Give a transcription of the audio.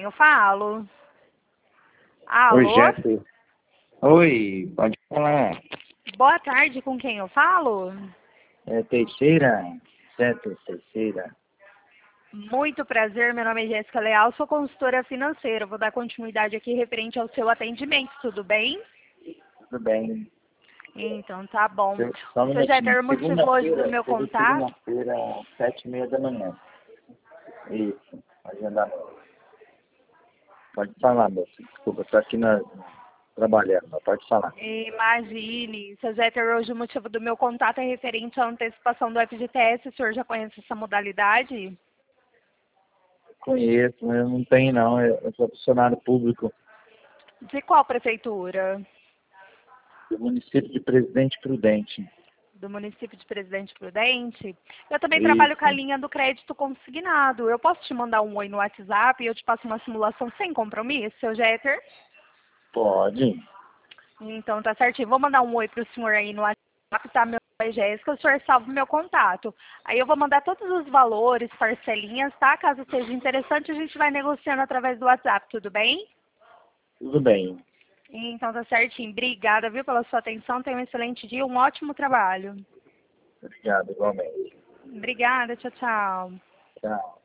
quem eu falo? Oi, Alô? Jéssica. Oi, pode falar. Boa tarde, com quem eu falo? É Teixeira? Certo, Teixeira. Muito prazer, meu nome é Jéssica Leal, sou consultora financeira. Vou dar continuidade aqui referente ao seu atendimento, tudo bem? Tudo bem. Então, tá bom. Só um Seu Jeter, minutinho. o motivo hoje do Segunda-feira, meu teve contato... segunda-feira, 7h30 da manhã. Isso, agendamento. Pode falar, moça. Desculpa, estou aqui trabalhando, mas pode falar. Imagine, seu Jeter, hoje o motivo do meu contato é referente à antecipação do FGTS. O senhor já conhece essa modalidade? Conheço, mas eu não tenho não. Eu sou funcionário público De qual prefeitura? do município de Presidente Prudente. Do município de Presidente Prudente. Eu também trabalho com a Isso, linha do crédito consignado. Eu posso te mandar um oi no WhatsApp e eu te passo uma simulação sem compromisso, seu Jeter? pode. Então tá certinho. Vou mandar um oi pro senhor aí no WhatsApp, tá? Meu nome é Jéssica, o senhor salva o meu contato. Aí eu vou mandar todos os valores, parcelinhas, tá? Caso seja interessante, a gente vai negociando através do WhatsApp, tudo bem? Tudo bem. Então tá certinho. Obrigada, viu, pela sua atenção. Tenha um excelente dia, um ótimo trabalho. Obrigado, igualmente. Obrigada, tchau, tchau. Tchau.